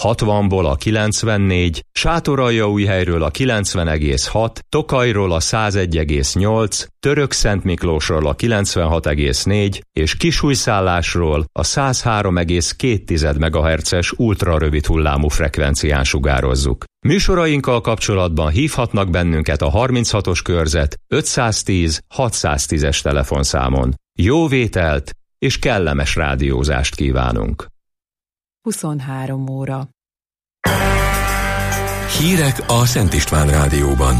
60-ból a 94, Sátoraljaújhelyről a 90,6, Tokajról a 101,8, Törökszentmiklósról a 96,4 és Kisújszállásról a 103,2 MHz-es ultrarövid hullámú frekvencián sugározzuk. Műsorainkkal kapcsolatban hívhatnak bennünket a 36-os körzet 510 610-es telefonszámon. Jó vételt és kellemes rádiózást kívánunk! 23 óra. Hírek a Szent István Rádióban.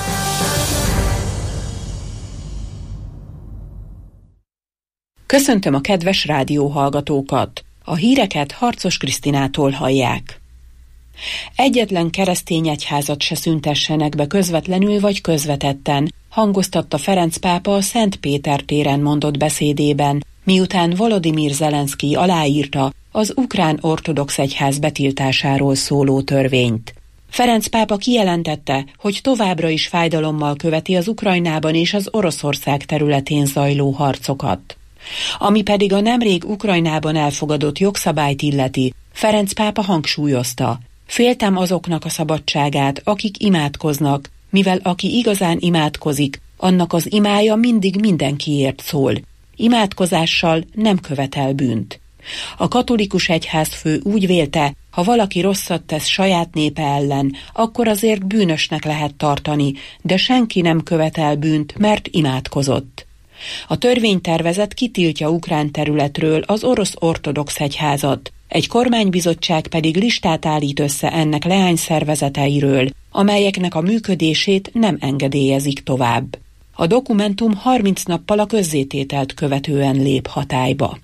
Köszöntöm a kedves rádióhallgatókat! A híreket Harcos Krisztinától hallják. Egyetlen keresztény egyházat se szüntessenek be közvetlenül vagy közvetetten, hangoztatta Ferenc pápa a Szent Péter téren mondott beszédében, miután Volodymyr Zelenszkij aláírta az ukrán ortodox egyház betiltásáról szóló törvényt. Ferenc pápa kijelentette, hogy továbbra is fájdalommal követi az Ukrajnában és az Oroszország területén zajló harcokat. Ami pedig a nemrég Ukrajnában elfogadott jogszabályt illeti, Ferenc pápa hangsúlyozta: féltem azoknak a szabadságát, akik imádkoznak, mivel aki igazán imádkozik, annak az imája mindig mindenkiért szól. Imádkozással nem követel bűnt. A katolikus egyházfő úgy vélte, ha valaki rosszat tesz saját népe ellen, akkor azért bűnösnek lehet tartani, de senki nem követel bűnt, mert imádkozott. A törvénytervezet kitiltja ukrán területről az orosz ortodox egyházat, egy kormánybizottság pedig listát állít össze ennek leányszervezeteiről, amelyeknek a működését nem engedélyezik tovább. A dokumentum 30 nappal a közzétételt követően lép hatályba.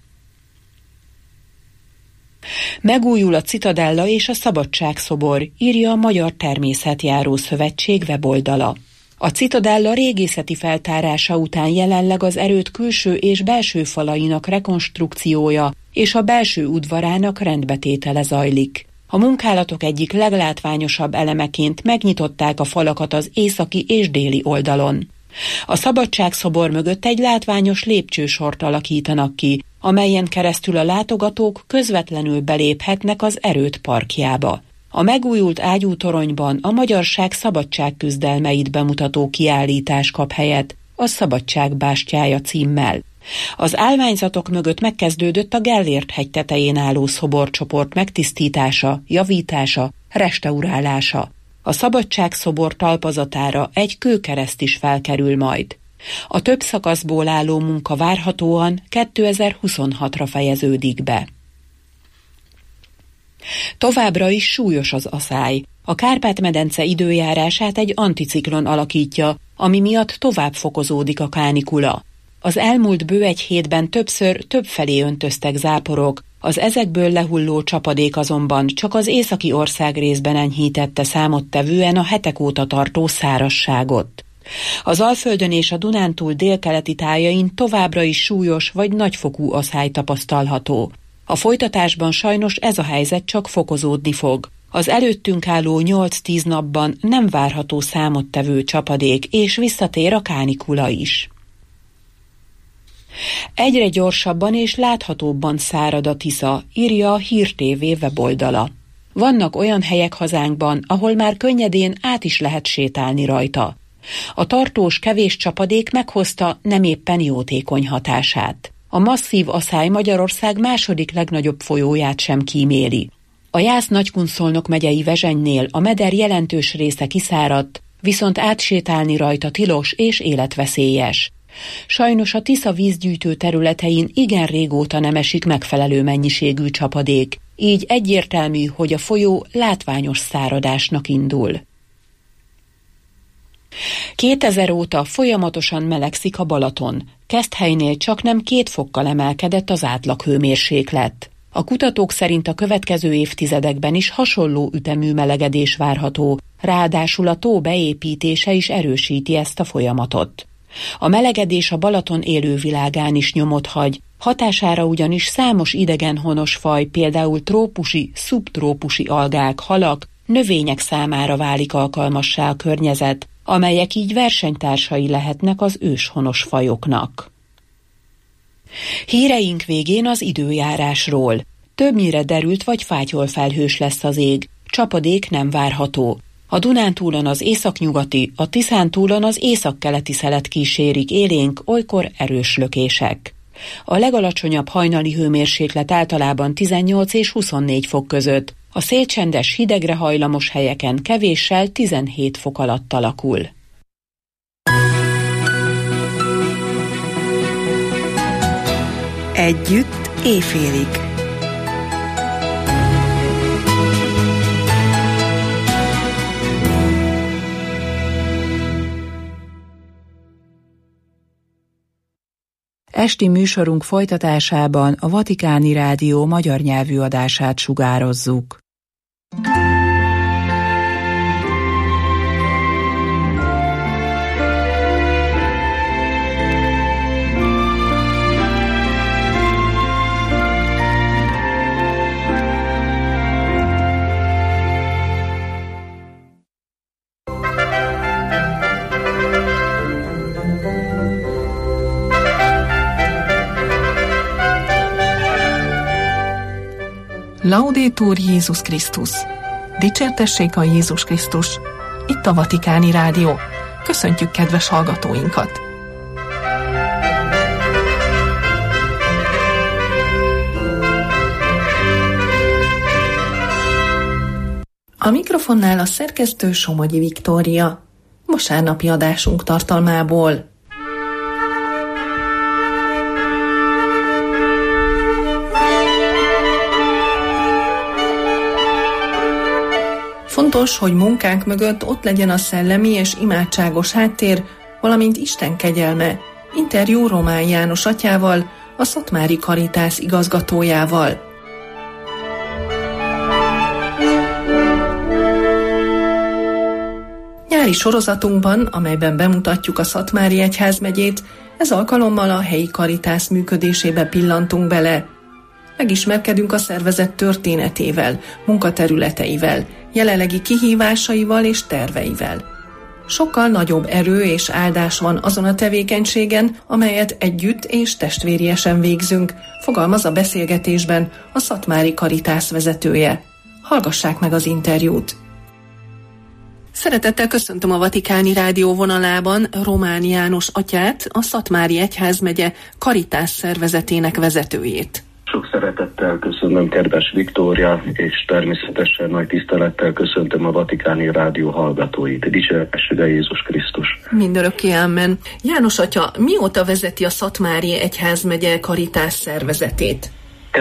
Megújul a Citadella és a Szabadságszobor, írja a Magyar Természetjáró Szövetség weboldala. A Citadella régészeti feltárása után jelenleg az erőd külső és belső falainak rekonstrukciója és a belső udvarának rendbetétele zajlik. A munkálatok egyik leglátványosabb elemeként megnyitották a falakat az északi és déli oldalon. A Szabadságszobor mögött egy látványos lépcsősort alakítanak ki, amelyen keresztül a látogatók közvetlenül beléphetnek az erőd parkjába. A megújult ágyútoronyban a magyarság szabadságküzdelmeit bemutató kiállítás kap helyet, a Szabadság bástyája címmel. Az állványzatok mögött megkezdődött a Gellért-hegy tetején álló szoborcsoport megtisztítása, javítása, restaurálása. A Szabadságszobor talpazatára egy kőkereszt is felkerül majd. A több szakaszból álló munka várhatóan 2026-ra fejeződik be. Továbbra is súlyos az aszály. A Kárpát-medence időjárását egy anticiklon alakítja, ami miatt tovább fokozódik a kánikula. Az elmúlt bő egy hétben többször többfelé öntöztek záporok, az ezekből lehulló csapadék azonban csak az északi országrészben enyhítette számottevően a hetek óta tartó szárazságot. Az Alföldön és a Dunántúl délkeleti tájain továbbra is súlyos vagy nagyfokú aszály tapasztalható. A folytatásban sajnos ez a helyzet csak fokozódni fog. Az előttünk álló 8-10 napban nem várható számottevő csapadék, és visszatér a kánikula is. Egyre gyorsabban és láthatóbban szárad a Tisza, írja a Hír TV weboldala. Vannak olyan helyek hazánkban, ahol már könnyedén át is lehet sétálni rajta. A tartós kevés csapadék meghozta nem éppen jótékony hatását. A masszív aszály Magyarország második legnagyobb folyóját sem kíméli. A Jász-Nagykunszolnok megyei Vezsenynél a meder jelentős része kiszáradt, viszont átsétálni rajta tilos és életveszélyes. Sajnos a Tisza vízgyűjtő területein igen régóta nem esik megfelelő mennyiségű csapadék, így egyértelmű, hogy a folyó látványos száradásnak indul. 2000 óta folyamatosan melegszik a Balaton. Keszthelynél csaknem 2 fokkal emelkedett az átlaghőmérséklet. A kutatók szerint a következő évtizedekben is hasonló ütemű melegedés várható, ráadásul a tó beépítése is erősíti ezt a folyamatot. A melegedés a Balaton élővilágán is nyomot hagy, hatására ugyanis számos idegenhonos faj, például trópusi, szubtrópusi algák, halak, növények számára válik alkalmassá a környezet, amelyek így versenytársai lehetnek az őshonos fajoknak. Híreink végén az időjárásról. Többnyire derült vagy fátyolfelhős lesz az ég, csapadék nem várható. A Dunántúlon az északnyugati, a Tiszántúlon az északkeleti szelet kísérik élénk, olykor erős lökések. A legalacsonyabb hajnali hőmérséklet általában 18 és 24 fok között, a szélcsendes hidegre hajlamos helyeken kevéssel 17 fok alatt alakul. Együtt éjfélig. Esti műsorunk folytatásában a Vatikáni Rádió magyar nyelvű adását sugározzuk. Laudetur Jézus Krisztus! Dicsértessék a Jézus Krisztus! Itt a Vatikáni Rádió. Köszöntjük kedves hallgatóinkat! A mikrofonnál a szerkesztő Somogyi Viktória. Vasárnapi adásunk tartalmából. Fontos, hogy munkánk mögött ott legyen a szellemi és imádságos háttér, valamint Isten kegyelme. Interjú Román János atyával, a Szatmári Caritas igazgatójával. Nyári sorozatunkban, amelyben bemutatjuk a Szatmári egyházmegyét, ez alkalommal a helyi Caritas működésébe pillantunk bele. Megismerkedünk a szervezet történetével, munkaterületeivel, jelenlegi kihívásaival és terveivel. Sokkal nagyobb erő és áldás van azon a tevékenységen, amelyet együtt és testvériesen végzünk, fogalmaz a beszélgetésben a Szatmári Caritas vezetője. Hallgassák meg az interjút! Szeretettel köszöntöm a Vatikáni Rádió vonalában Román János atyát, a Szatmári Egyházmegye Caritas szervezetének vezetőjét. Sok szeretettel köszönöm kedves Viktória, és természetesen nagy tisztelettel köszöntöm a Vatikáni Rádió hallgatóit. Dicsértessék a Jézus Krisztus! Mindörökké amen. János atya, mióta vezeti a Szatmári Egyházmegye Caritas szervezetét?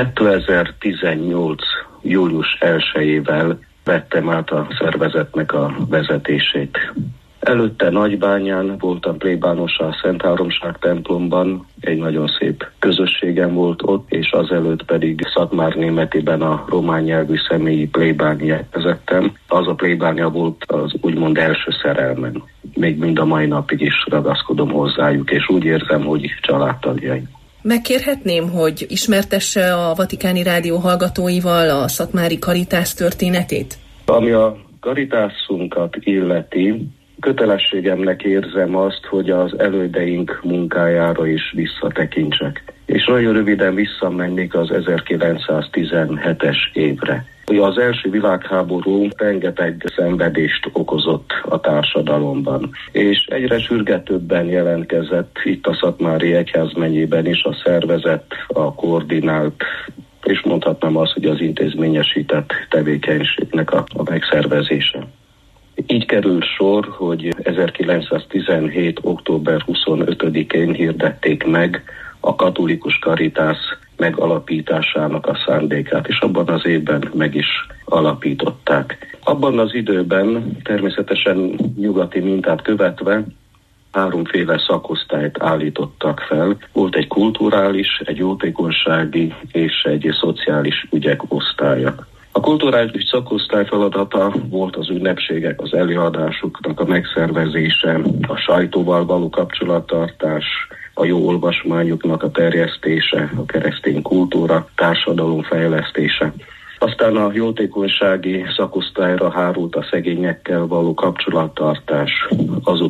2018. július 1-ével vettem át a szervezetnek a vezetését. Előtte Nagybányán voltam plébános a Szent Háromság templomban, egy nagyon szép közösségem volt ott, és azelőtt pedig Szatmárnémetiben a román nyelvű személyi plébániát vezettem. Az a plébánia volt az úgymond első szerelmem. Még mind a mai napig is ragaszkodom hozzájuk, és úgy érzem, hogy családtagjaim. Megkérhetném, hogy ismertesse a Vatikáni Rádió hallgatóival a Szatmári Caritas történetét? Ami a Caritásunkat illeti, kötelességemnek érzem azt, hogy az elődeink munkájára is visszatekintsek. És nagyon röviden visszamennék az 1917-es évre. Az első világháború rengeteg szenvedést okozott a társadalomban, és egyre sürgetőbben jelentkezett itt a Szatmári Egyházmegyében is a szervezet, a koordinált, és mondhatnám azt, hogy az intézményesített tevékenységnek a megszervezése. Így került sor, hogy 1917. október 25-én hirdették meg a katolikus Caritas megalapításának a szándékát, és abban az évben meg is alapították. Abban az időben természetesen nyugati mintát követve 3 szakosztályt állítottak fel. Volt egy kulturális, egy jótékonysági és egy szociális ügyek osztálya. A kulturális szakosztály feladata volt az ünnepségek, az előadásoknak a megszervezése, a sajtóval való kapcsolattartás, a jó olvasmányoknak a terjesztése, a keresztény kultúra, társadalom fejlesztése. Aztán a jótékonysági szakosztályra hárult a szegényekkel való kapcsolattartás, azok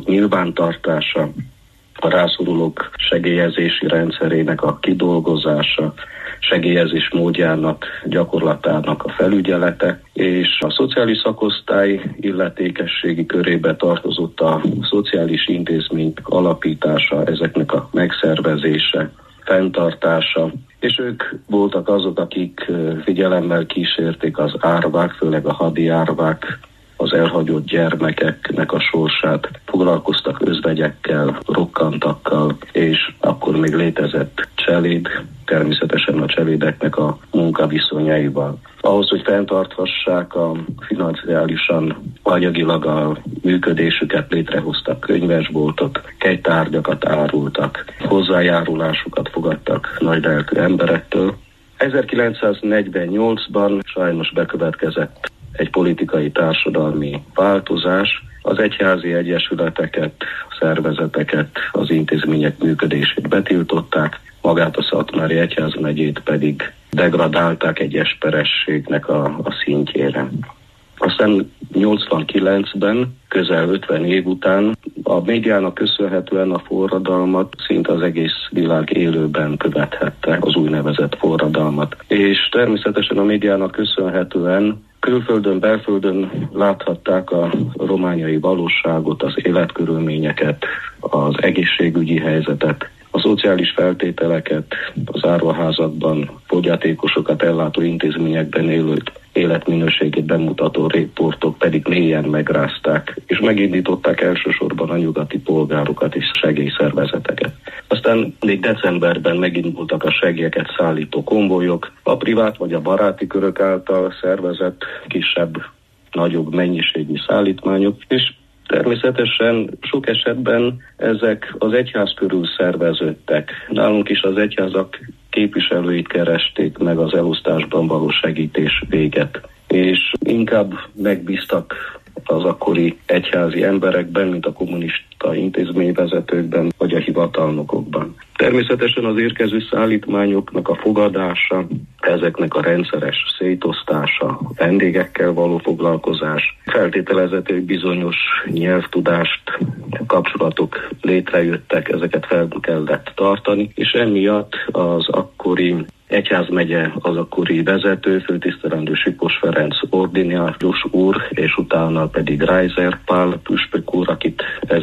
nyilvántartása, a rászorulók segélyezési rendszerének a kidolgozása, segélyezés módjának, gyakorlatának a felügyelete, és a szociális szakosztály illetékességi körébe tartozott a szociális intézmény alapítása, ezeknek a megszervezése, fenntartása, és ők voltak azok, akik figyelemmel kísérték az árvák, főleg a hadi árvák, az elhagyott gyermekeknek a sorsát, foglalkoztak özvegyekkel, rokkantakkal, és akkor még létezett cseléd, természetesen a cselédeknek a munkaviszonyaival. Ahhoz, hogy fenntarthassák a financiálisan, anyagilag a működésüket, létrehoztak könyvesboltot, kegytárgyakat árultak, hozzájárulásukat fogadtak nagylelkű emberektől. 1948-ban sajnos bekövetkezett egy politikai társadalmi változás, az egyházi egyesületeket, szervezeteket, az intézmények működését betiltották, magát a Szatmári Egyházmegyét pedig degradálták egy esperességnek a szintjére. Aztán 89-ben, közel 50 év után a médiának köszönhetően a forradalmat szinte az egész világ élőben követhette, az úgynevezett forradalmat. És természetesen a médiának köszönhetően külföldön, belföldön láthatták a romániai valóságot, az életkörülményeket, az egészségügyi helyzetet, a szociális feltételeket, az árvaházakban, fogyatékosokat ellátó intézményekben élők életminőségét bemutató riportok pedig mélyen megrázták, és megindították elsősorban a nyugati polgárokat és segélyszervezeteket. Aztán még decemberben megindultak a segélyeket szállító konvojok, a privát vagy a baráti körök által szervezett kisebb, nagyobb mennyiségű szállítmányok, és természetesen sok esetben ezek az egyház körül szerveződtek. Nálunk is az egyházak képviselőit keresték meg az elosztásban való segítés véget, és inkább megbíztak az akkori egyházi emberekben, mint a kommunista intézményvezetőkben vagy a hivatalnokokban. Természetesen az érkező szállítmányoknak a fogadása, ezeknek a rendszeres szétosztása, vendégekkel való foglalkozás, feltételezett, hogy bizonyos nyelvtudást, kapcsolatok létrejöttek, ezeket fel kellett tartani, és emiatt az akkori egyházmegye, az akkori vezető, főtisztelendő Sipos Ferenc ordinárius úr, és utána pedig Reiser Pál püspök úr, akit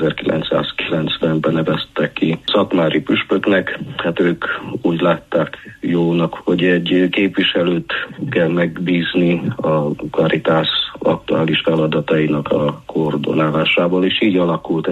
1990-ben neveztek ki szatmári püspöknek. Hát ők úgy látták jónak, hogy egy képviselőt kell megbízni a Caritas aktuális feladatainak a koordinálásával, és így alakult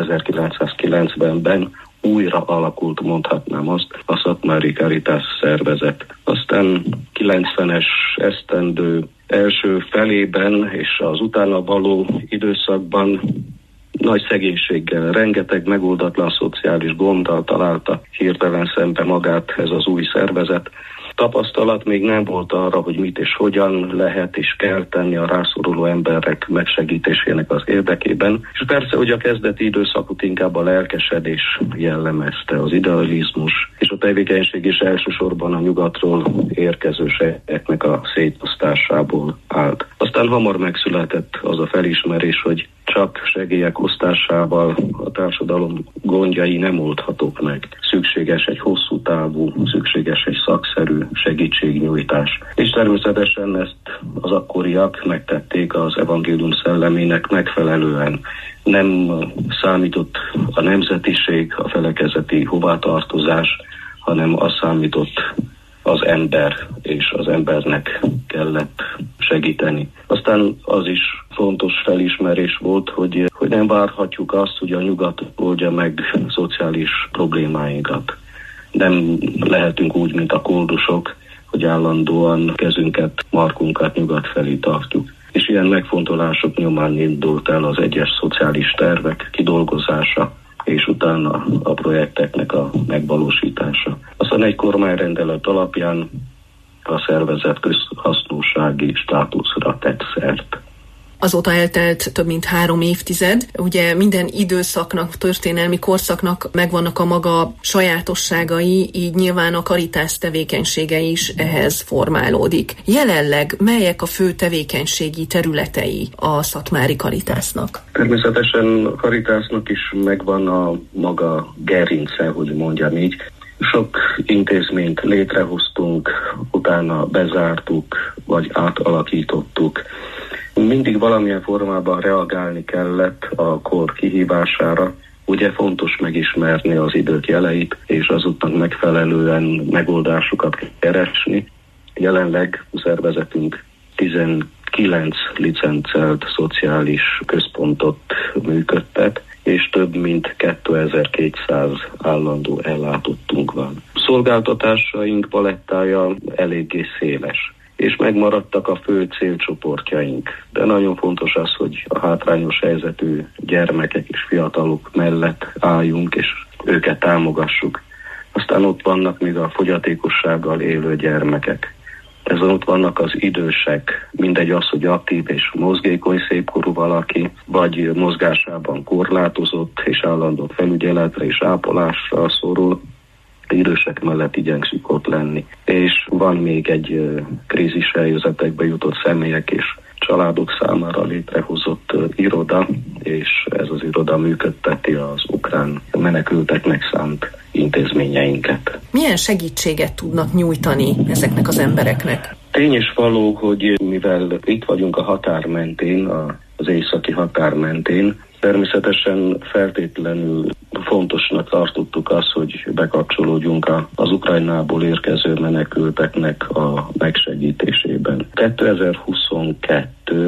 1990-ben, újra alakult, mondhatnám azt, a Szatmári Caritas szervezet. Aztán 90-es esztendő első felében és az utána való időszakban nagy szegénységgel, rengeteg megoldatlan szociális gonddal találta hirtelen szembe magát ez az új szervezet. Tapasztalat még nem volt arra, hogy mit és hogyan lehet és kell tenni a rászoruló emberek megsegítésének az érdekében. És persze, hogy a kezdeti időszakot inkább a lelkesedés jellemezte, az idealizmus, és a tevékenység is elsősorban a nyugatról érkező segélyeknek a szétosztásából állt. Aztán hamar megszületett az a felismerés, hogy csak segélyek osztásával a társadalom gondjai nem oldhatók meg. Szükséges egy hosszú távú, szükséges egy szakszerű segítségnyújtás. És természetesen ezt az akkoriak megtették az evangélium szellemének megfelelően. Nem számított a nemzetiség, a felekezeti hovatartozás, hanem az számított az ember, és az embernek kellett segíteni. Aztán az is fontos felismerés volt, hogy nem várhatjuk azt, hogy a nyugat oldja meg szociális problémáinkat. Nem lehetünk úgy, mint a koldusok, hogy állandóan kezünket, markunkat nyugat felé tartjuk. És ilyen megfontolások nyomán indult el az egyes szociális tervek kidolgozása, és utána a projekteknek a megvalósítása. Aztán egy kormányrendelet alapján a szervezet közhasznúsági státuszra tett szert. Azóta eltelt több mint 3 évtized. Ugye minden időszaknak, történelmi korszaknak megvannak a maga sajátosságai, így nyilván a Caritas tevékenysége is ehhez formálódik. Jelenleg melyek a fő tevékenységi területei a szatmári Caritasnak? Természetesen a Caritasnak is megvan a maga gerince, hogy mondjam így. Sok intézményt létrehoztunk, utána bezártuk, vagy átalakítottuk. Mindig valamilyen formában reagálni kellett a kor kihívására. Ugye fontos megismerni az idők jeleit, és azután megfelelően megoldásokat keresni. Jelenleg a szervezetünk 19 licencelt szociális központot működtet, és több mint 2200 állandó ellátottunk van. Szolgáltatásaink palettája eléggé széles, és megmaradtak a fő célcsoportjaink. De nagyon fontos az, hogy a hátrányos helyzetű gyermekek és fiatalok mellett álljunk, és őket támogassuk. Aztán ott vannak még a fogyatékossággal élő gyermekek. Ezen ott vannak az idősek, mindegy az, hogy aktív és mozgékony szépkorú valaki, vagy mozgásában korlátozott és állandó felügyeletre és ápolásra szorul. Idősek mellett igyekszünk ott lenni. És van még egy krízis helyzetekbe jutott személyek és családok számára létrehozott iroda, és ez az iroda működteti az ukrán menekülteknek szánt intézményeinket. Milyen segítséget tudnak nyújtani ezeknek az embereknek? Tény és való, hogy mivel itt vagyunk a határ mentén, az északi határ mentén, természetesen feltétlenül fontosnak tartottuk azt, hogy bekapcsolódjunk az Ukrajnából érkező menekülteknek a megsegítésében. 2022.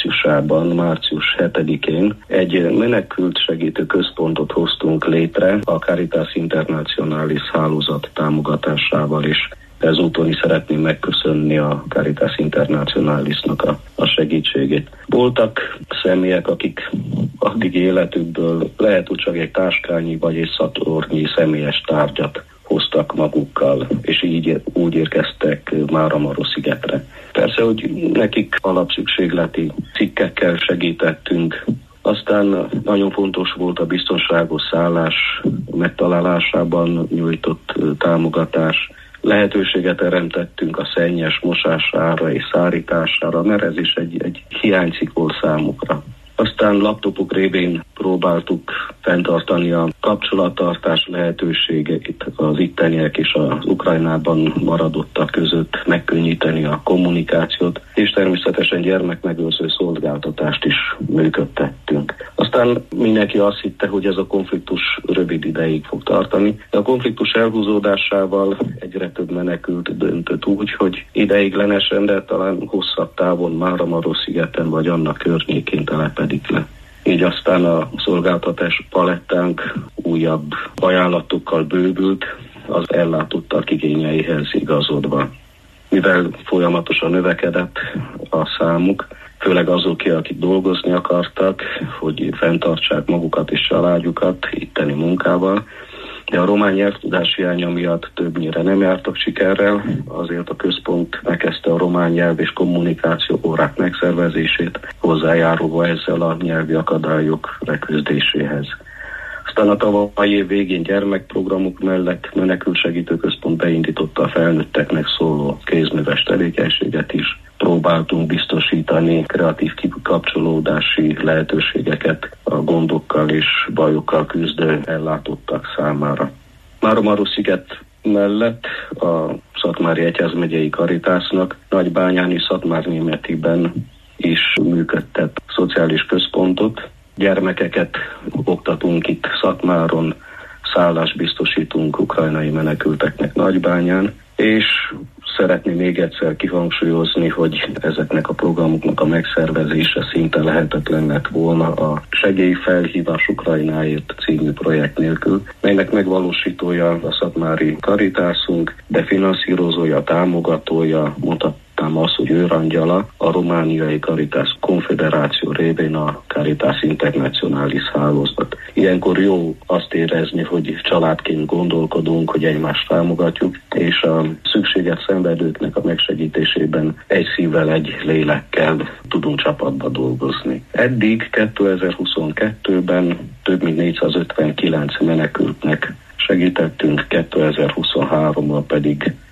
március 7-én egy menekült segítő központot hoztunk létre a Caritas Internationalis hálózat támogatásával is. Ezúton is szeretném megköszönni a Caritas Internationalisnak a segítségét. Voltak személyek, akik addig életükből lehet, hogy csak egy táskányi vagy egy szatornyi személyes tárgyat hoztak magukkal, és így úgy érkeztek Máramarosszigetre. Persze, hogy nekik alapszükségleti cikkekkel segítettünk. Aztán nagyon fontos volt a biztonságos szállás megtalálásában nyújtott támogatás. Lehetőséget teremtettünk a szennyes mosására és szárítására, mert ez is egy hiánycikol számukra. Aztán laptopok révén próbáltuk fenntartani a kapcsolattartás lehetőségeit az itteniek és az Ukrajnában maradottak között, megkönnyíteni a kommunikációt, és természetesen gyermekmegőrző szolgáltatást is működtettünk. Aztán mindenki azt hitte, hogy ez a konfliktus rövid ideig fog tartani, de a konfliktus elhúzódásával egyre több menekült döntött úgy, hogy ideiglenesen, de talán hosszabb távon Máramarosszigeten vagy annak környékén telepedik le. Így aztán a szolgáltatás palettánk újabb ajánlatokkal bővült, az ellátottak igényeihez igazodva. Mivel folyamatosan növekedett a számuk, főleg azok, akik dolgozni akartak, hogy fenntartsák magukat és családjukat itteni munkával, de a román nyelvtudás hiánya miatt többnyire nem jártak sikerrel, azért a központ megkezdte a román nyelv és kommunikáció órák megszervezését, hozzájárulva ezzel a nyelvi akadályok leküzdéséhez. Aztán a tavalyi év végén gyermekprogramok mellett menekültsegítő központ beindította a felnőtteknek szóló kézműves tevékenységet is. Próbáltunk biztosítani kreatív kikapcsolódási lehetőségeket a gondokkal és bajokkal küzdő ellátottak számára. Máramarossziget mellett a Szatmári Egyházmegyei Caritasnak Nagybányán és Szatmárnémetiben is működtet szociális központot. Gyermekeket oktatunk itt Szatmáron, szállást biztosítunk ukrajnai menekülteknek Nagybányán, és szeretném még egyszer kihangsúlyozni, hogy ezeknek a programoknak a megszervezése szinte lehetetlen lett volna a Segélyfelhívás Ukrajnáért című projekt nélkül, melynek megvalósítója a Szatmári Caritasunk, de finanszírozója, támogatója, mondhatnám azt, hogy őrangyala a romániai Caritas Konfederáció révén a Caritas Internationalis hálózat. Ilyenkor jó azt érezni, hogy családként gondolkodunk, hogy egymást támogatjuk, és a szükséget szenvedőknek a megsegítésében egy szívvel, egy lélekkel tudunk csapatba dolgozni. Eddig 2022-ben több mint 459 menekültnek segítettünk, 2023-ban pedig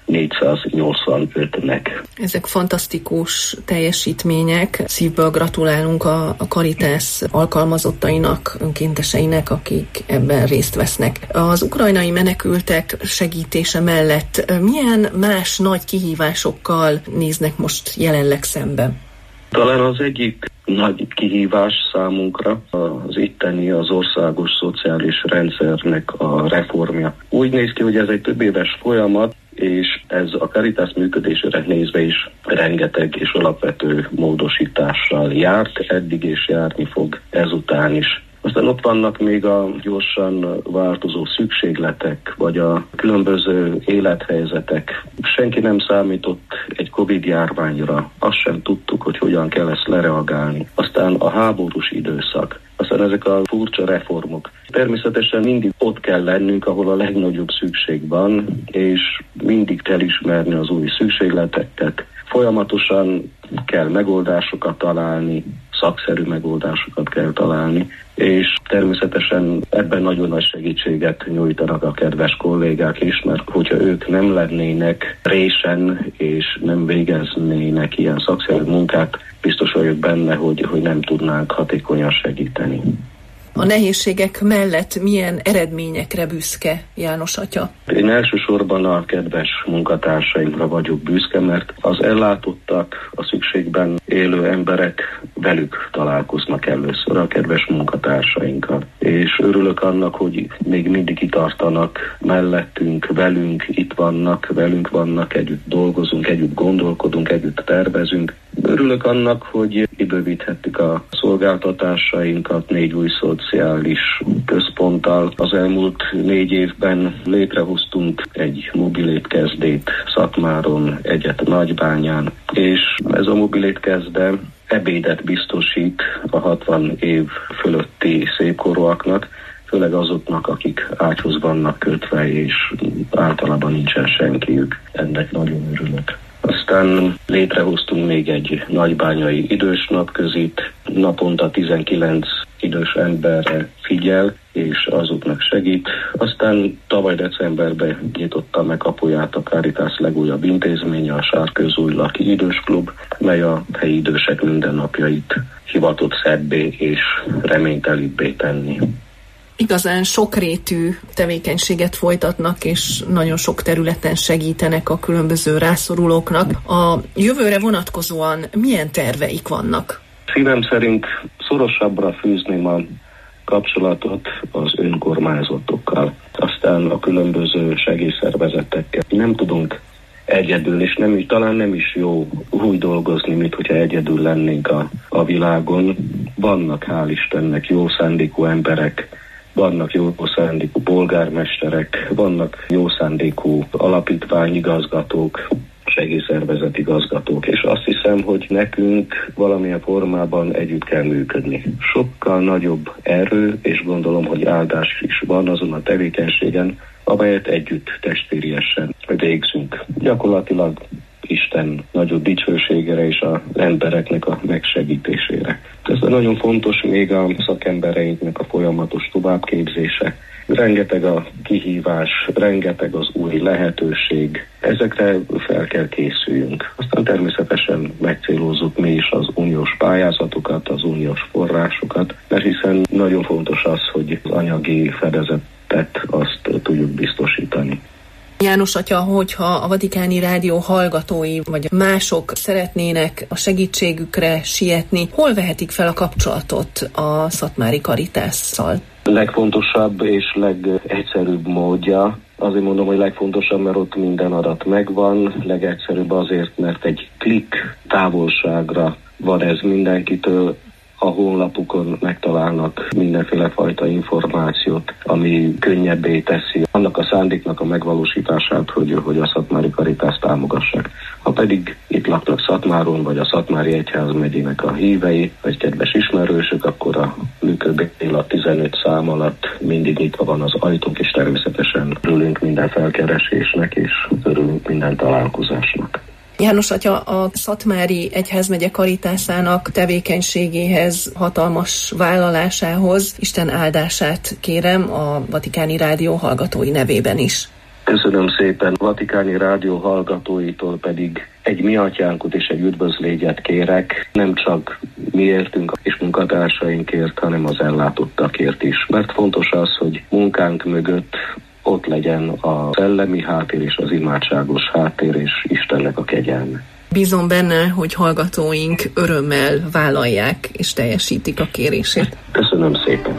485-nek. Ezek fantasztikus teljesítmények. Szívből gratulálunk a Caritas alkalmazottainak, önkénteseinek, akik ebben részt vesznek. Az ukrajnai menekültek segítése mellett milyen más nagy kihívásokkal néznek most jelenleg szembe? Talán az egyik nagy kihívás számunkra az itteni, az országos szociális rendszernek a reformja. Úgy néz ki, hogy ez egy több éves folyamat, és ez a Caritas működésére nézve is rengeteg és alapvető módosítással járt, eddig és járni fog ezután is. Aztán ott vannak még a gyorsan változó szükségletek, vagy a különböző élethelyzetek. Senki nem számított egy Covid-járványra. Azt sem tudtuk, hogy hogyan kell ezt lereagálni. Aztán a háborús időszak. Aztán ezek a furcsa reformok. Természetesen mindig ott kell lennünk, ahol a legnagyobb szükség van, és mindig kell ismerni az új szükségleteket. Folyamatosan kell megoldásokat találni, szakszerű megoldásokat kell találni, és természetesen ebben nagyon nagy segítséget nyújtanak a kedves kollégák is, mert hogyha ők nem lennének résen és nem végeznének ilyen szakszerű munkát, biztos vagyok benne, hogy nem tudnánk hatékonyan segíteni. A nehézségek mellett milyen eredményekre büszke János atya? Én elsősorban a kedves munkatársainkra vagyok büszke, mert az ellátottak, a szükségben élő emberek velük találkoznak először, a kedves munkatársainkkal. És örülök annak, hogy még mindig kitartanak mellettünk, velünk, itt vannak, velünk vannak, együtt dolgozunk, együtt gondolkodunk, együtt tervezünk. Örülök annak, hogy kibővíthettük a szolgáltatásainkat 4 új szociális központtal. Az elmúlt 4 évben létrehoztunk egy mobilétkezdét Szatmáron, egyet Nagybányán, és ez a mobilétkezde ebédet biztosít a 60 év fölötti szépkorúaknak, főleg azoknak, akik ágyhoz vannak kötve, és általában nincsen senkiük. Ennek nagyon örülök. Aztán létrehoztunk még egy nagybányai idős napközit, naponta 19 idős emberre figyel, és azoknak segít. Aztán tavaly decemberben nyitotta meg kapuját a Caritas legújabb intézménye, a Sárkőzújlaki Idősklub, mely a helyi idősek mindennapjait hivatott szebbé és reménytelibbé tenni. Igazán sokrétű tevékenységet folytatnak, és nagyon sok területen segítenek a különböző rászorulóknak. A jövőre vonatkozóan milyen terveik vannak? Szívem szerint szorosabbra fűzném a kapcsolatot az önkormányzatokkal, aztán a különböző segélyszervezetekkel. Nem tudunk egyedül, és talán nem is jó úgy dolgozni, mint hogyha egyedül lennénk a világon. Vannak, hál' Istennek, jó szándékú emberek, vannak jó szándékú polgármesterek, vannak jó szándékú alapítványigazgatók, segélyszervezeti igazgatók, és azt hiszem, hogy nekünk valamilyen formában együtt kell működni. Sokkal nagyobb erő, és gondolom, hogy áldás is van azon a tevékenységen, amelyet együtt testvériesen végzünk. Gyakorlatilag Isten nagyobb dicsőségére és az embereknek a megsegítésére. Ez nagyon fontos még a szakembereinknek a folyamatos továbbképzése. Rengeteg a kihívás, rengeteg az új lehetőség. Ezekre fel kell készüljünk. Aztán természetesen megcélozzuk mi is az uniós pályázatokat, az uniós forrásokat, mert hiszen nagyon fontos az, hogy az anyagi fedezetet azt tudjuk biztosítani. János atya, hogyha a Vatikáni Rádió hallgatói vagy mások szeretnének a segítségükre sietni, hol vehetik fel a kapcsolatot a szatmári Caritásszal? Legfontosabb és legegyszerűbb módja, azért mondom, hogy legfontosabb, mert ott minden adat megvan, legegyszerűbb azért, mert egy klik távolságra van ez mindenkitől. A honlapukon megtalálnak mindenféle fajta információt, ami könnyebbé teszi annak a szándéknak a megvalósítását, hogy a szatmári Caritást támogassák. Ha pedig itt laknak Szatmáron, vagy a Szatmári Egyházmegyének a hívei, vagy kedves ismerősök, akkor a működőbéla 15 szám alatt mindig nyitva van az ajtónk, és természetesen örülünk minden felkeresésnek, és örülünk minden találkozásnak. János atya, a Szatmári Egyházmegye Caritásának tevékenységéhez, hatalmas vállalásához Isten áldását kérem a Vatikáni Rádió hallgatói nevében is. Köszönöm szépen. Vatikáni Rádió hallgatóitól pedig egy mi atyánkot és egy üdvözlégyet kérek, nem csak miértünk és munkatársainkért, hanem az ellátottakért is. Mert fontos az, hogy munkánk mögött ott legyen a szellemi háttér és az imádságos háttér és Istennek a kegyelme. Bízom benne, hogy hallgatóink örömmel vállalják és teljesítik a kérését. Köszönöm szépen.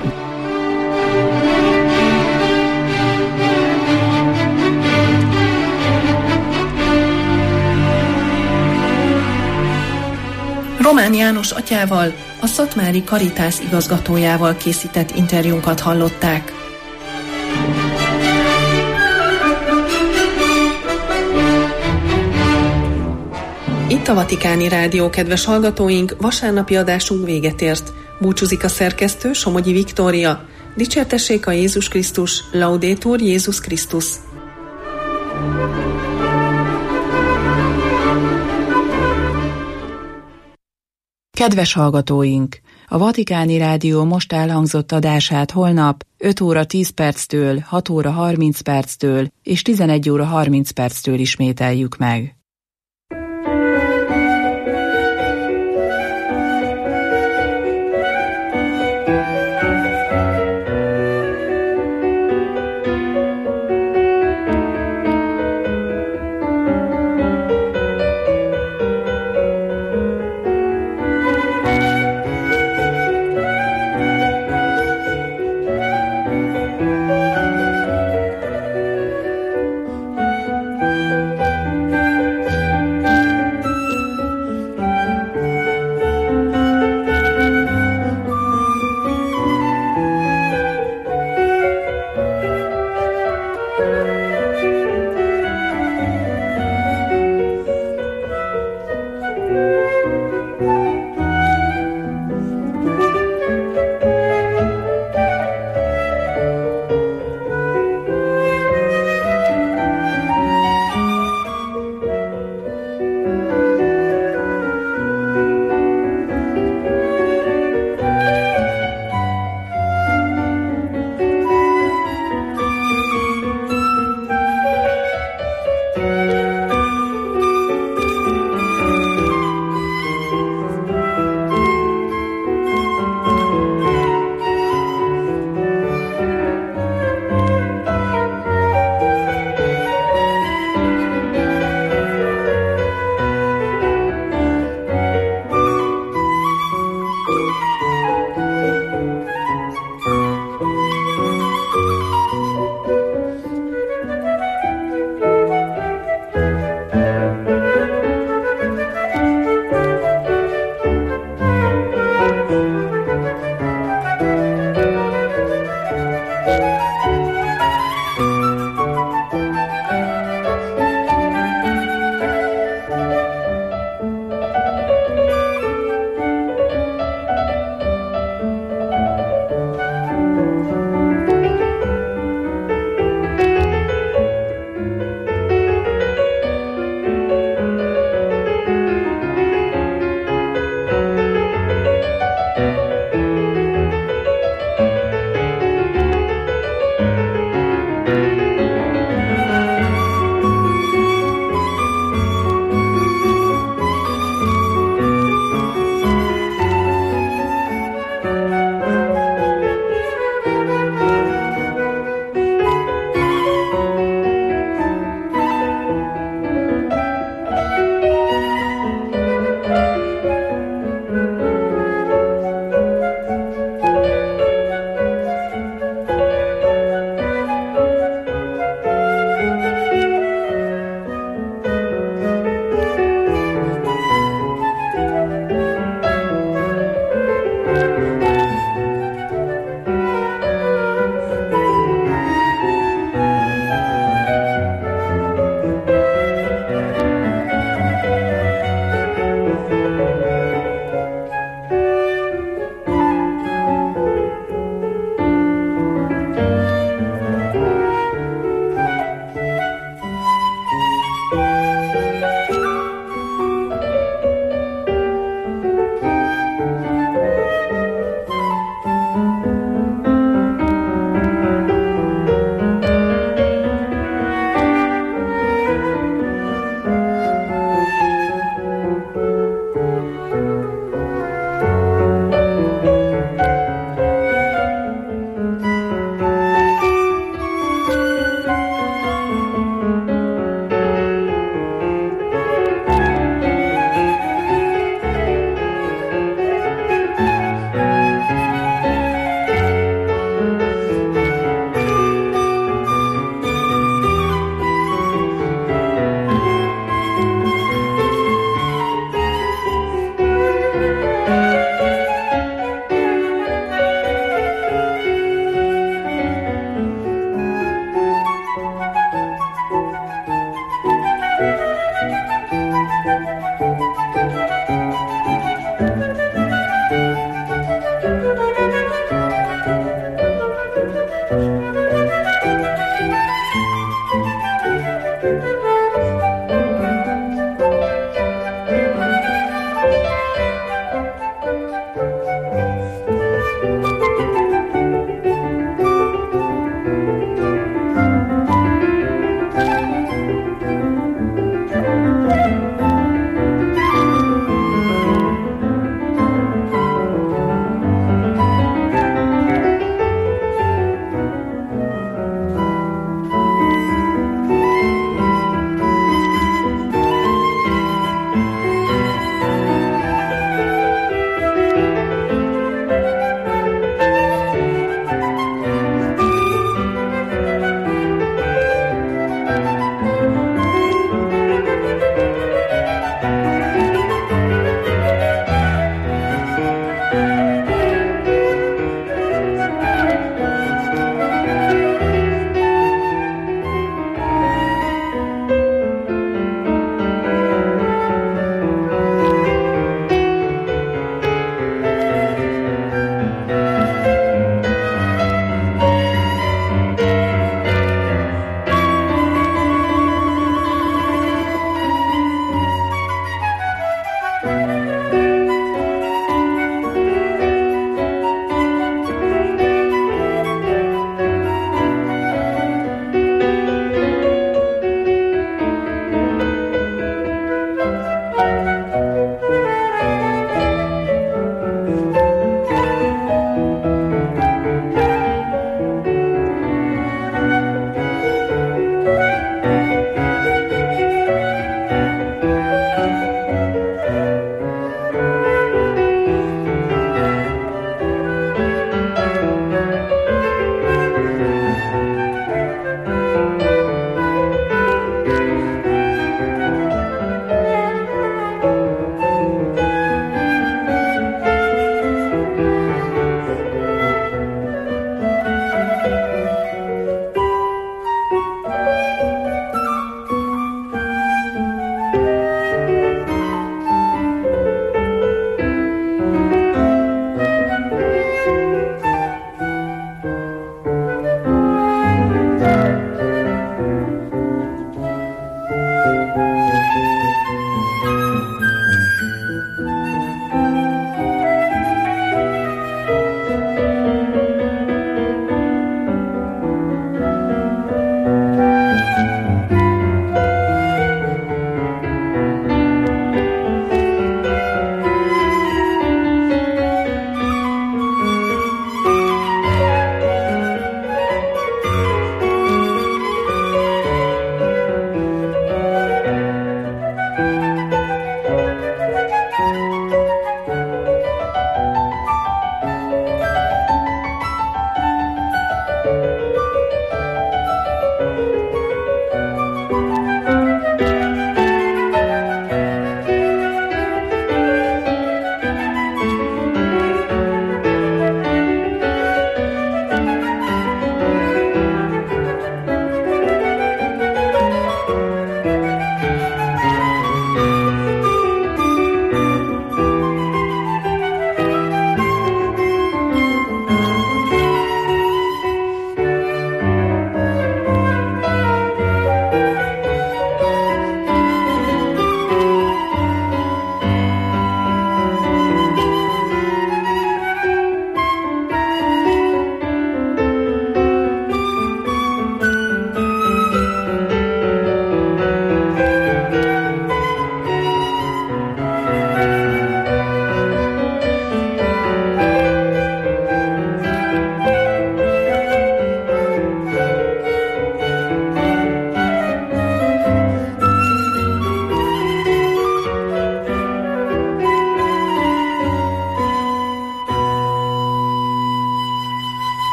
Román János atyával, a Szatmári Karitász igazgatójával készített interjúnkat hallották. Itt a Vatikáni Rádió, kedves hallgatóink, vasárnapi adásunk véget ért. Búcsúzik a szerkesztő, Somogyi Viktória. Dicsértessék a Jézus Krisztus, Laudetur Jézus Krisztus. Kedves hallgatóink! A Vatikáni Rádió most elhangzott adását holnap 5 óra 10 perctől, 6 óra 30 perctől és 11 óra 30 perctől ismételjük meg.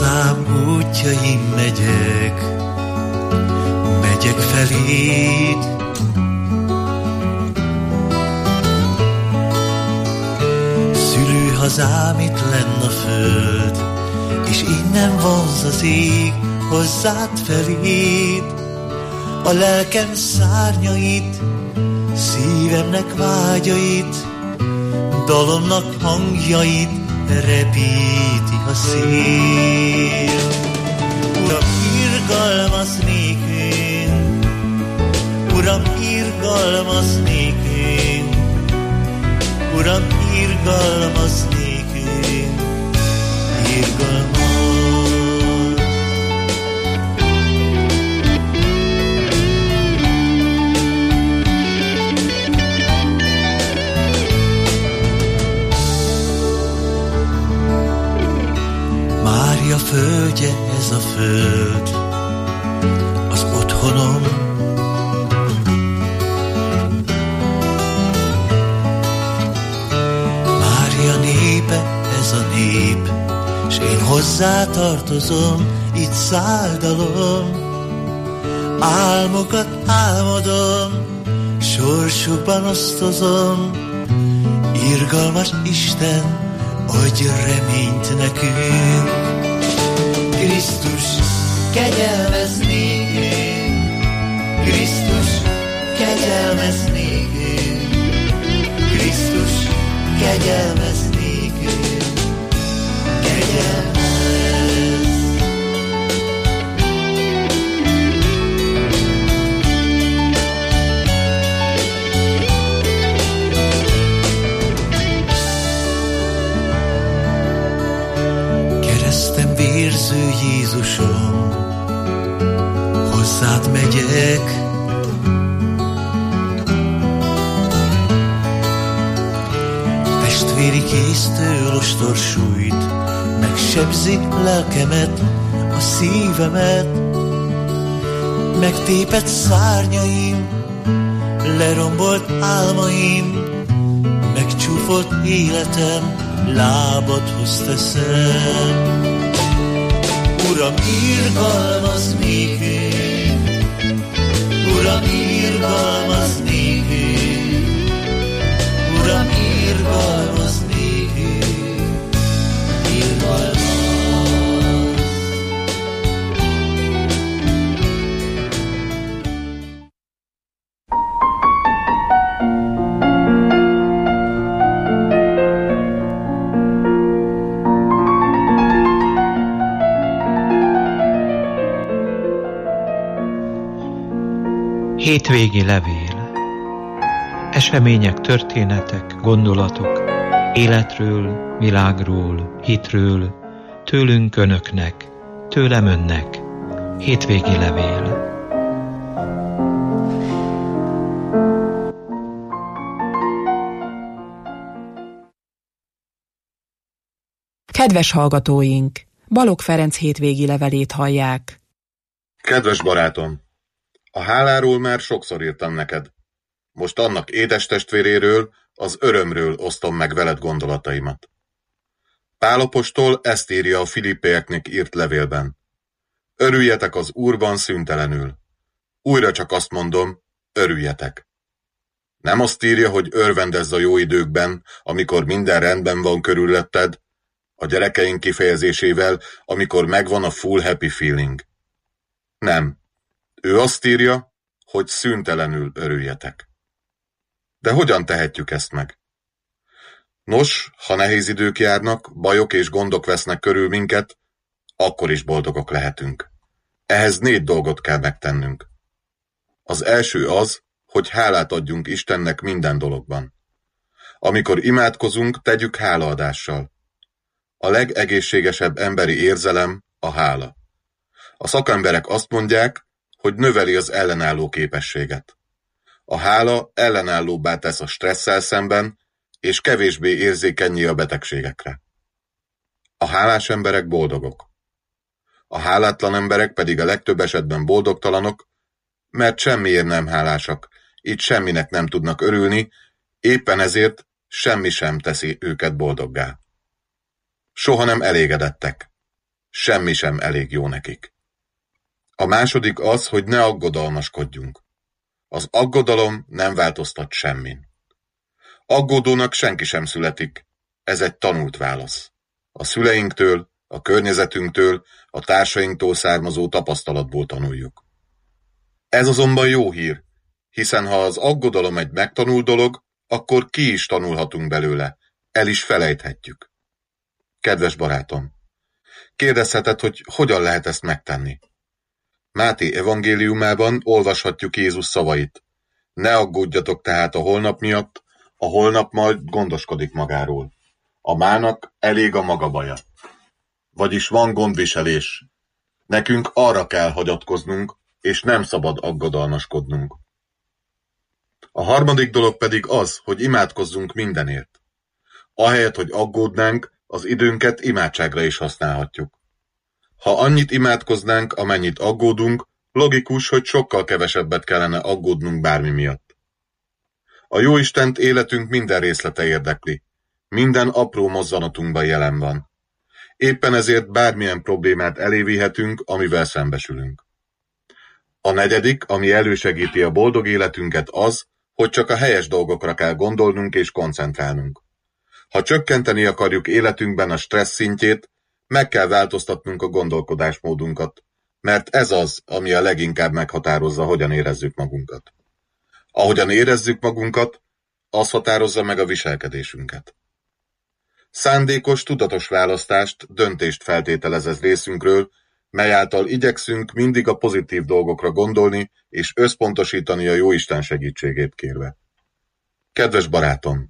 hazám útjaim megyek feléd. Szülőhazám itt lenn a föld, és innen vonz az ég hozzád feléd. A lelkem szárnyait, szívemnek vágyait, dalomnak hangjait repíti a szél. Uram, irgalmaznék én, Uram, irgalmaznék én, Uram, irgalmaznék én, irgalmaz. Mária földje ez a föld, az otthonom. Mária népe ez a nép, s én hozzá tartozom, itt száldalom. Álmokat álmodom, sorsukban osztozom. Irgalmas Isten, adj reményt nekünk. Krisztus, kegyelmeznék én, Krisztus, kegyelmeznék én, Krisztus, kegyelmeznék én, kegyelmez. Keresztem vérző Jézusom, hozzád megyek. Testvéri kéztől ostor sújt, megsebzi lelkemet, a szívemet. Megtépett szárnyaim, lerombolt álmaim, megcsúfolt életem, lábadhoz teszem. Uram, irgalmaznék én, Uram, irgalmaznék én, Uram, irgalmaznék én, irgalmaz. Hétvégi levél. Események, történetek, gondolatok, életről, világról, hitről, tőlünk önöknek, tőlem önnek. Hétvégi levél. Kedves hallgatóink! Balogh Ferenc hétvégi levelét hallják. Kedves barátom! A háláról már sokszor írtam neked. Most annak édes testvéréről, az örömről osztom meg veled gondolataimat. Pál apostol ezt írja a Filippieknek írt levélben. Örüljetek az Úrban szüntelenül. Újra csak azt mondom, örüljetek. Nem azt írja, hogy örvendezz a jó időkben, amikor minden rendben van körülötted, a gyerekeink kifejezésével, amikor megvan a full happy feeling. Nem. Ő azt írja, hogy szüntelenül örüljetek. De hogyan tehetjük ezt meg? Nos, ha nehéz idők járnak, bajok és gondok vesznek körül minket, akkor is boldogok lehetünk. Ehhez 4 dolgot kell megtennünk. Az első az, hogy hálát adjunk Istennek minden dologban. Amikor imádkozunk, tegyük hálaadással. A legegészségesebb emberi érzelem a hála. A szakemberek azt mondják, hogy növeli az ellenálló képességet. A hála ellenállóbbá tesz a stresszel szemben, és kevésbé érzékennyé a betegségekre. A hálás emberek boldogok. A hálátlan emberek pedig a legtöbb esetben boldogtalanok, mert semmiért nem hálásak, így semminek nem tudnak örülni, éppen ezért semmi sem teszi őket boldoggá. Soha nem elégedettek. semmi sem elég jó nekik. A második az, hogy ne aggodalmaskodjunk. Az aggodalom nem változtat semmin. Aggódónak senki sem születik, ez egy tanult válasz. A szüleinktől, a környezetünktől, a társainktól származó tapasztalatból tanuljuk. Ez azonban jó hír, hiszen ha az aggodalom egy megtanult dolog, akkor ki is tanulhatunk belőle, el is felejthetjük. Kedves barátom, kérdezheted, hogy hogyan lehet ezt megtenni. Máté evangéliumában olvashatjuk Jézus szavait. Ne aggódjatok tehát a holnap miatt, a holnap majd gondoskodik magáról. A mának elég a maga baja. Vagyis van gondviselés. Nekünk arra kell hagyatkoznunk, és nem szabad aggodalmaskodnunk. A harmadik dolog pedig az, hogy imádkozzunk mindenért. Ahelyett, hogy aggódnánk, az időnket imádságra is használhatjuk. Ha annyit imádkoznánk, amennyit aggódunk, logikus, hogy sokkal kevesebbet kellene aggódnunk bármi miatt. A Jóistent életünk minden részlete érdekli. Minden apró mozzanatunkban jelen van. Éppen ezért bármilyen problémát elévihetünk, amivel szembesülünk. A negyedik, ami elősegíti a boldog életünket az, hogy csak a helyes dolgokra kell gondolnunk és koncentrálnunk. Ha csökkenteni akarjuk életünkben a stressz szintjét, meg kell változtatnunk a gondolkodásmódunkat, mert ez az, ami a leginkább meghatározza, hogyan érezzük magunkat. Ahogyan érezzük magunkat, az határozza meg a viselkedésünket. Szándékos, tudatos választást, döntést feltételez ez részünkről, mely által igyekszünk mindig a pozitív dolgokra gondolni és összpontosítani a Jóisten segítségét kérve. Kedves barátom!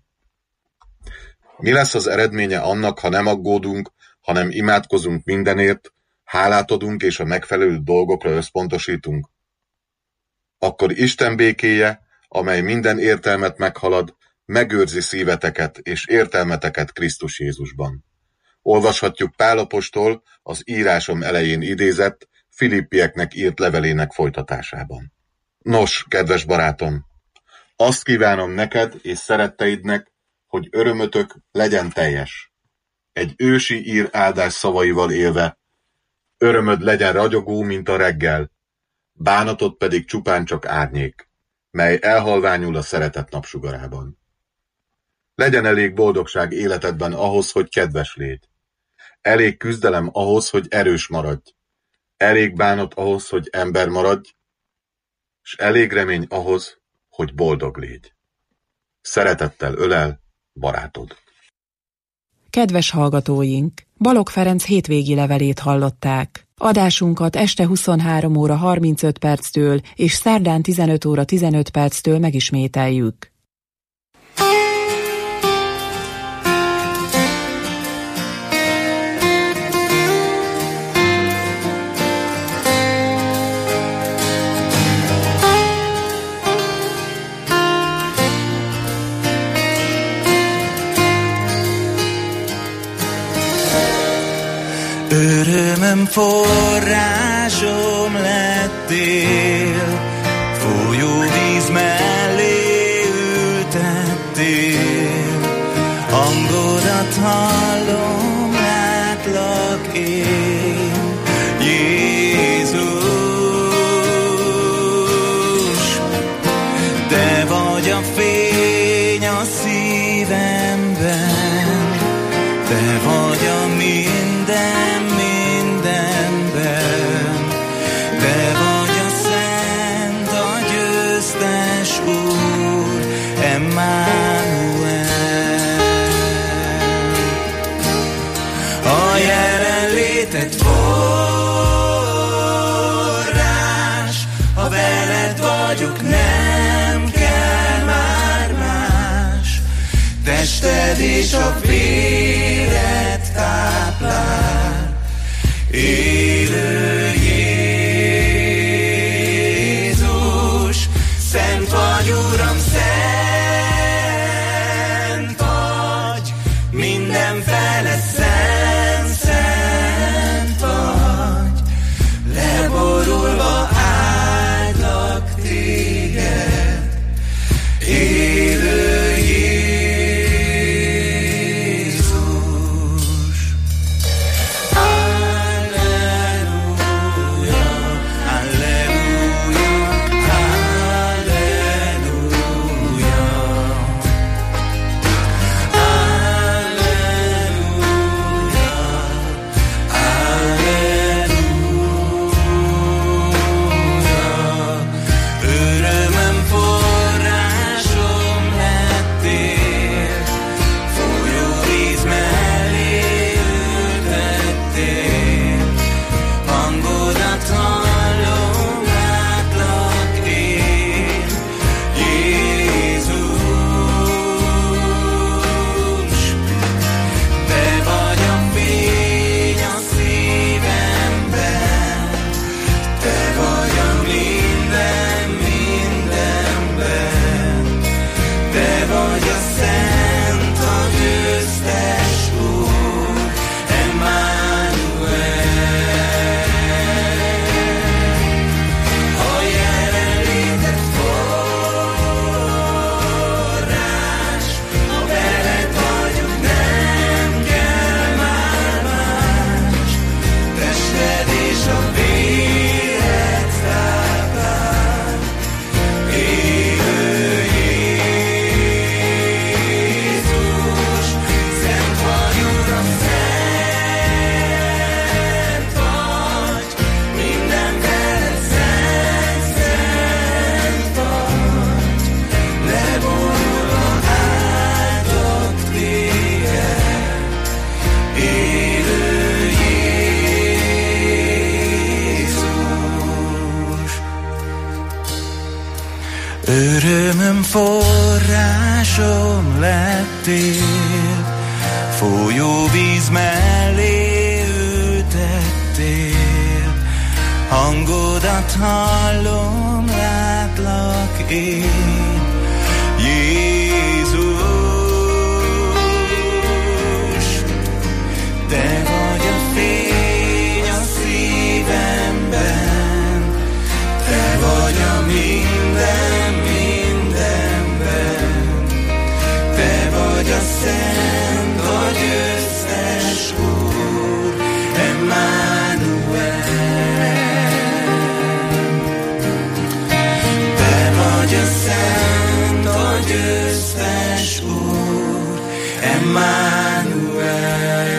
Mi lesz az eredménye annak, ha nem aggódunk, hanem imádkozunk mindenért, hálát adunk és a megfelelő dolgokra összpontosítunk? Akkor Isten békéje, amely minden értelmet meghalad, megőrzi szíveteket és értelmeteket Krisztus Jézusban. Olvashatjuk Pál apostol az írásom elején idézett Filippieknek írt levelének folytatásában. Nos, kedves barátom, azt kívánom neked és szeretteidnek, hogy örömötök legyen teljes. Egy ősi ír áldás szavaival élve, örömöd legyen ragyogó, mint a reggel, bánatod pedig csupán csak árnyék, mely elhalványul a szeretet napsugarában. Legyen elég boldogság életedben ahhoz, hogy kedves légy. Elég küzdelem ahhoz, hogy erős maradj. Elég bánat ahhoz, hogy ember maradj, és elég remény ahhoz, hogy boldog légy. Szeretettel ölel, barátod. Kedves hallgatóink! Balogh Ferenc hétvégi levelét hallották. Adásunkat este 23 óra 35 perctől és szerdán 15 óra 15 perctől megismételjük. Örömöm forrásom lettél, folyó víz mellé ültettél, hangodat hallom, látlak én, Jézus, te vagy a fény a szívemben, te vagy a mindenben, te vagy a szent, a győztes Úr, Emmanuel. A jelenléted forrás, ha veled vagyok, nem kell már más, tested és a véred táplál, élő Jézus, szent vagy, Uram, szent vagy, mindenfele szent, szent vagy, leborulva áldlak téged, élő Jézus. Örömöm forrásom lettél, folyóvíz mellé ültettél, hangodat hallom, látlak én, Jézus. Te vagy a fény a szívemben, te vagy a minden mindenben, te vagy a szent, a győztes Úr, Emmanuel. Te vagy a szent, a győztes Úr, Emmanuel.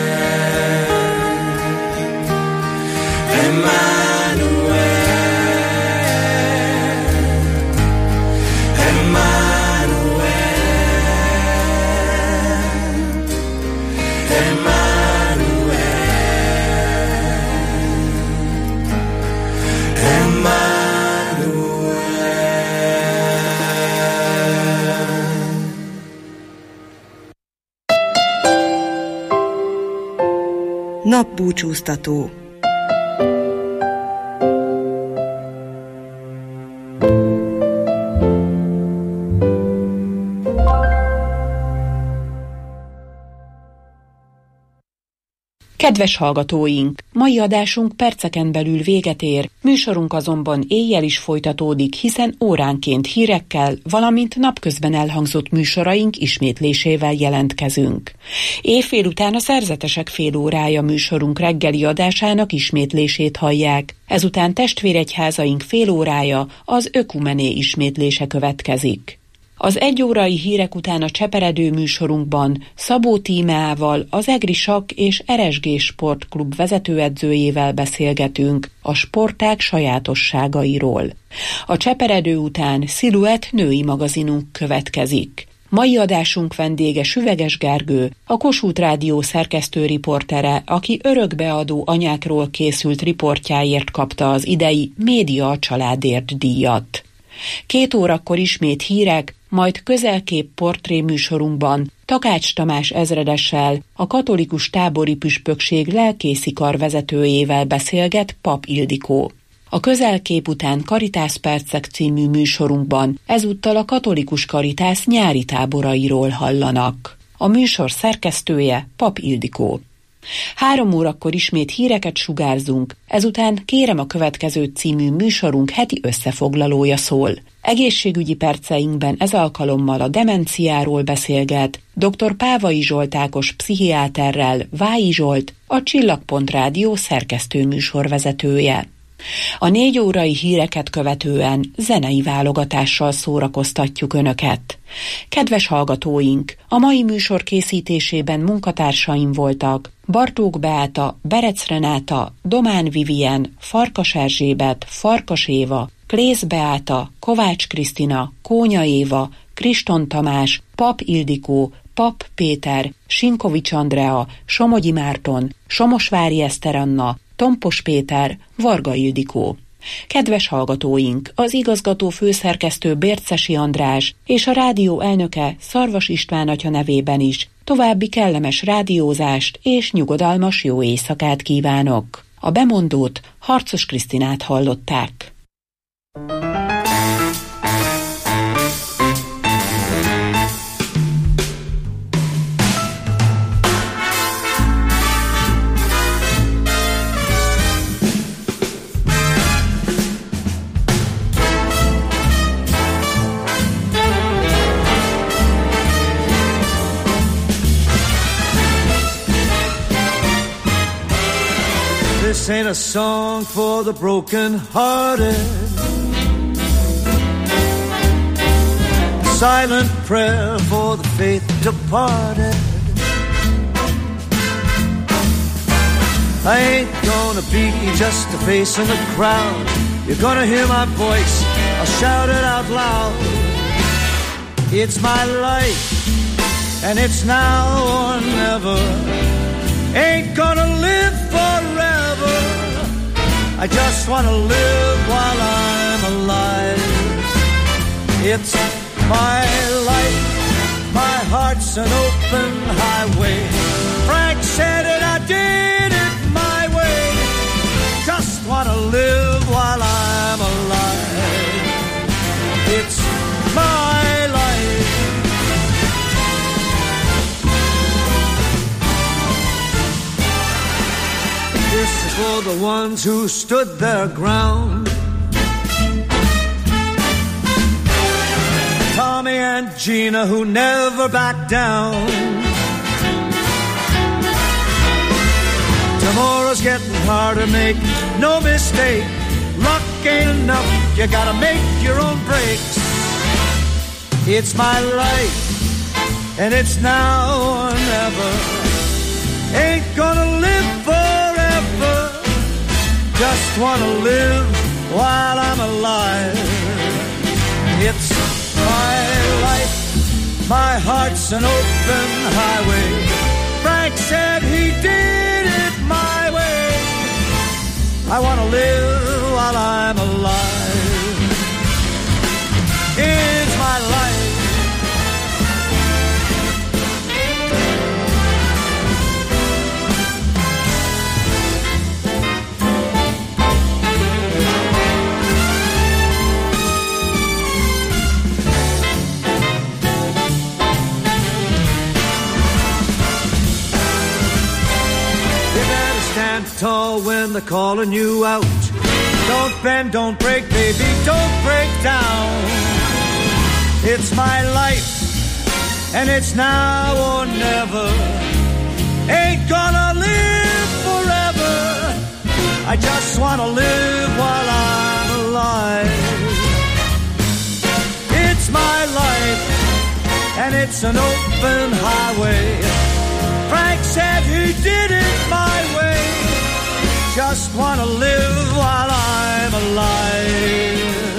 Napbúcsúztató. Kedves hallgatóink! Mai adásunk perceken belül véget ér, műsorunk azonban éjjel is folytatódik, hiszen óránként hírekkel, valamint napközben elhangzott műsoraink ismétlésével jelentkezünk. Éjfél után a Szerzetesek fél órája műsorunk reggeli adásának ismétlését hallják, ezután testvéregyházaink fél órája, az Ökumené ismétlése következik. Az egyórai hírek után a cseperedő műsorunkban Szabó Tímeával, az Egri Sakk és RSG Sportklub vezetőedzőjével beszélgetünk a sportág sajátosságairól. A cseperedő után Sziluett női magazinunk következik. Mai adásunk vendége Süveges Gergő, a Kossuth Rádió szerkesztő riportere, aki örökbeadó anyákról készült riportjáért kapta az idei Média a családért díjat. 2 órakor ismét hírek, majd közelkép portré műsorunkban Takács Tamás ezredessel, a katolikus tábori püspökség lelkészi karvezetőjével beszélget Pap Ildikó. A közelkép után Karitász percek című műsorunkban ezúttal a katolikus Karitász nyári táborairól hallanak. A műsor szerkesztője Pap Ildikó. 3 órakor ismét híreket sugárzunk, ezután Kérem a következő című műsorunk heti összefoglalója szól. Egészségügyi perceinkben ez alkalommal a demenciáról beszélget dr. Pávai Zsolt Ákos pszichiáterrel, Vályi Zsolt, a Csillagpont Rádió szerkesztő műsorvezetője. A 4 órai híreket követően zenei válogatással szórakoztatjuk Önöket. Kedves hallgatóink, a mai műsor készítésében munkatársaim voltak Bartók Beáta, Berec Renáta, Domán Vivien, Farkas Erzsébet, Farkas Éva, Klész Beáta, Kovács Krisztina, Kónya Éva, Kriston Tamás, Pap Ildikó, Pap Péter, Sinkovics Andrea, Somogyi Márton, Somosvári Eszter Anna, Tompos Péter, Varga Ildikó. Kedves hallgatóink, az igazgató főszerkesztő Bércesi András és a rádió elnöke Szarvas István atya nevében is további kellemes rádiózást és nyugodalmas jó éjszakát kívánok. A bemondót, Harcos Krisztinát hallották. This ain't a song for the broken-hearted. Silent prayer for the faith departed. I ain't gonna be just a face in the crowd. You're gonna hear my voice, I'll shout it out loud. It's my life, and it's now or never. Ain't gonna live forever. I just wanna live while I'm alive. It's my life, my heart's an open highway. Frank said it, I did it my way. Just wanna live while I'm alive. It's my life. This is for the ones who stood their ground. Tommy and Gina who never backed down. Tomorrow's getting harder, make no mistake. Luck ain't enough, you gotta make your own breaks. It's my life, and it's now or never. Ain't gonna live forever. Just wanna live while I'm alive. It's my life, my heart's an open highway. Frank said he did it my way. I wanna live while I'm alive. It's my life. Stand tall when they're calling you out. Don't bend, don't break, baby, don't break down. It's my life, and it's now or never. Ain't gonna live forever. I just wanna live while I'm alive. It's my life, and it's an open highway. Frank said he did it my way. Just wanna live while I'm alive.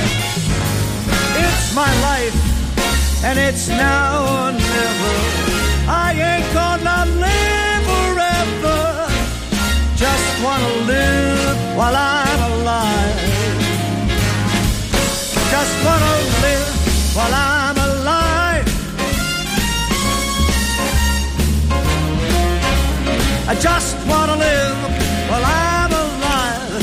It's my life, and it's now or never. I ain't gonna live forever. Just wanna live while I'm alive. Just wanna live while I'm alive. I just wanna live while I'm alive.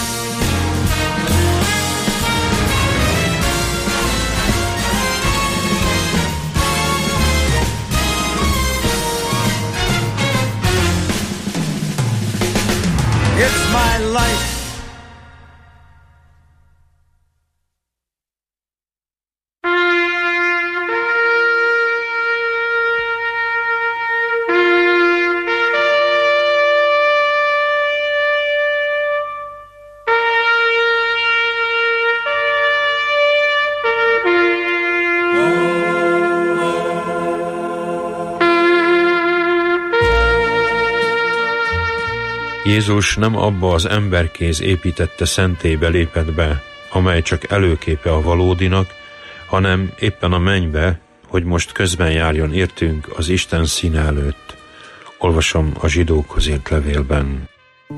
It's my life. Jézus nem abba az emberkéz építette szentélybe lépett be, amely csak előképe a valódinak, hanem éppen a mennybe, hogy most közben járjon értünk az Isten színe előtt. Olvasom a Zsidókhoz írt levélben.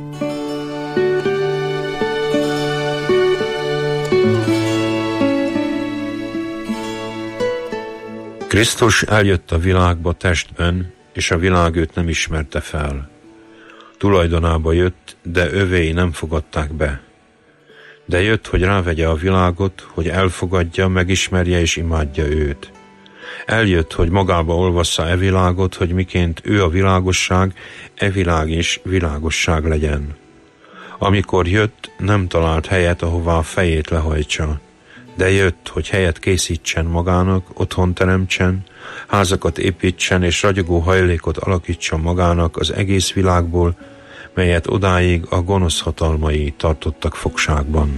Krisztus eljött a világba testben, és a világ őt nem ismerte fel. Tulajdonába jött, de övéi nem fogadták be. De jött, hogy rávegye a világot, hogy elfogadja, megismerje és imádja őt. Eljött, hogy magába olvassza e világot, hogy miként ő a világosság, e világ is világosság legyen. Amikor jött, nem talált helyet, ahová a fejét lehajtsa, de jött, hogy helyet készítsen magának, otthon teremtsen, házakat építsen és ragyogó hajlékot alakítson magának az egész világból, melyet odáig a gonosz hatalmai tartottak fogságban.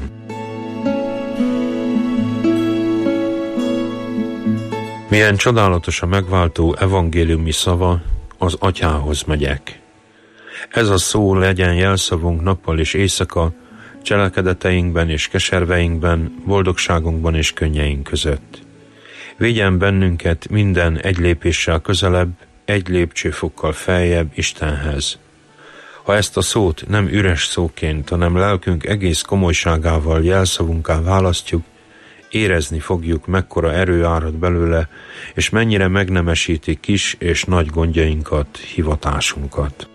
Milyen csodálatos a megváltó evangéliumi szava, az Atyához megyek. Ez a szó legyen jelszavunk nappal és éjszaka, cselekedeteinkben és keserveinkben, boldogságunkban és könnyeink között. Vigyen bennünket minden egy lépéssel közelebb, egy lépcsőfokkal feljebb Istenhez. Ha ezt a szót nem üres szóként, hanem lelkünk egész komolyságával jelszavunká választjuk, Érezni fogjuk, mekkora erő árad belőle, és mennyire megnemesíti kis és nagy gondjainkat, hivatásunkat.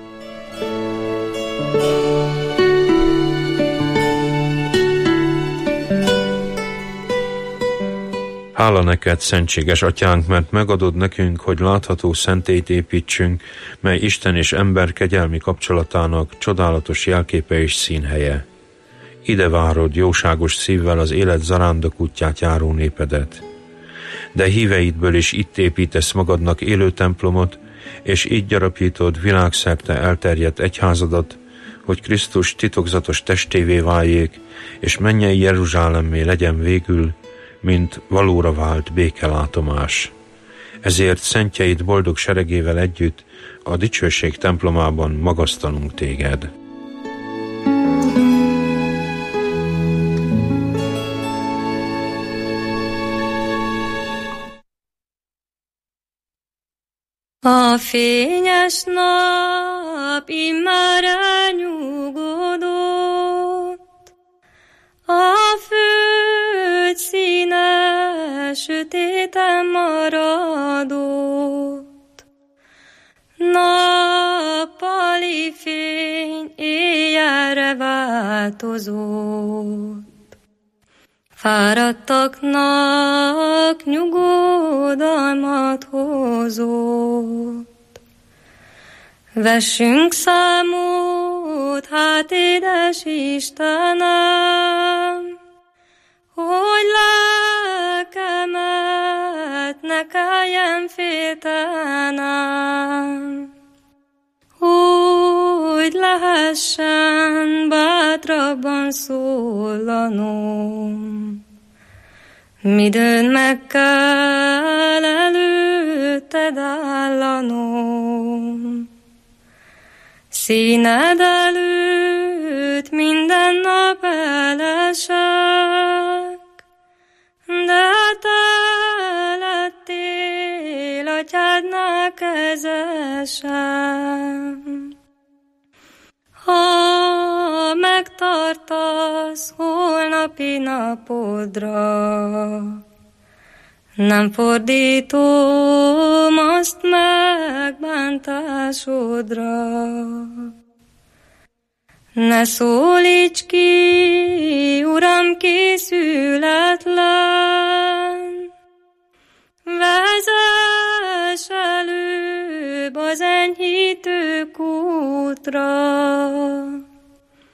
Hála neked, szentséges atyánk, mert megadod nekünk, hogy látható szentélyt építsünk, mely Isten és ember kegyelmi kapcsolatának csodálatos jelképe és színhelye. Ide várod jóságos szívvel az élet zarándok útját járó népedet. De híveidből is itt építesz magadnak élő templomot, és így gyarapítod világszerte elterjedt egyházadat, hogy Krisztus titokzatos testévé váljék, és mennyei Jeruzsálemmé legyen végül, mint valóra vált békelátomás. Ezért szentjeid boldog seregével együtt a dicsőség templomában magasztalunk téged. A fényes nap immár elnyugodott, a föld színe sötéten maradott. Nappali fény éjjelre változott. Fáradtaknak nyugodalmat hozott. Vessünk számot, hát édes Istenem, hogy lelkemet ne kelljen féltenem, hogy lehessen bátrabban szólanom. Midőn meg kell előtted állanom, színed előtt minden nap elesek, de te lettél atyádnál kezesem. Ha megtartasz holnapi napodra, nem fordítom azt megbántásodra. Ne szólíts ki, Uram, készületlen, vezess előbb az enyhítő kútra.